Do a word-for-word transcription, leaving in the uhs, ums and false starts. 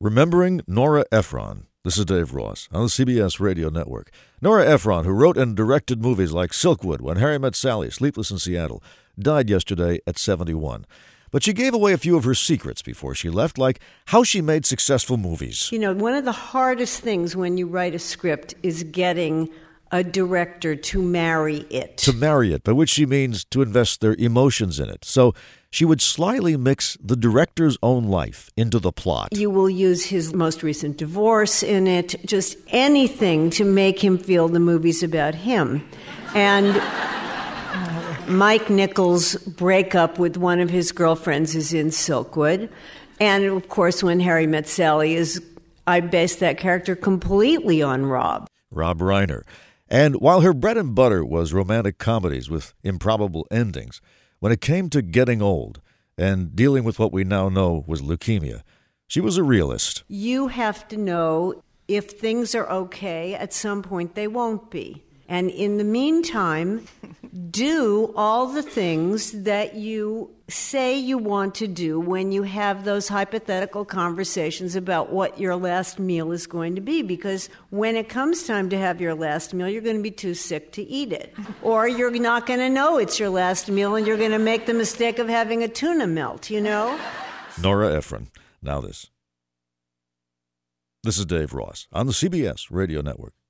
Remembering Nora Ephron. This is Dave Ross on the C B S Radio Network. Nora Ephron, who wrote and directed movies like Silkwood, When Harry Met Sally, Sleepless in Seattle, died yesterday at seventy-one. But she gave away a few of her secrets before she left, like how she made successful movies. You know, one of the hardest things when you write a script is getting a director to marry it. To marry it, by which she means to invest their emotions in it. So she would slyly mix the director's own life into the plot. You will use his most recent divorce in it, just anything to make him feel the movie's about him. And Mike Nichols' breakup with one of his girlfriends is in Silkwood. And, of course, When Harry Met Sally is, I based that character completely on Rob. Rob Reiner. And while her bread and butter was romantic comedies with improbable endings, when it came to getting old and dealing with what we now know was leukemia, she was a realist. You have to know if things are okay, at some point they won't be. And in the meantime, do all the things that you say you want to do when you have those hypothetical conversations about what your last meal is going to be. Because when it comes time to have your last meal, you're going to be too sick to eat it. Or you're not going to know it's your last meal and you're going to make the mistake of having a tuna melt, you know? Nora Ephron. Now this. This is Dave Ross on the C B S Radio Network.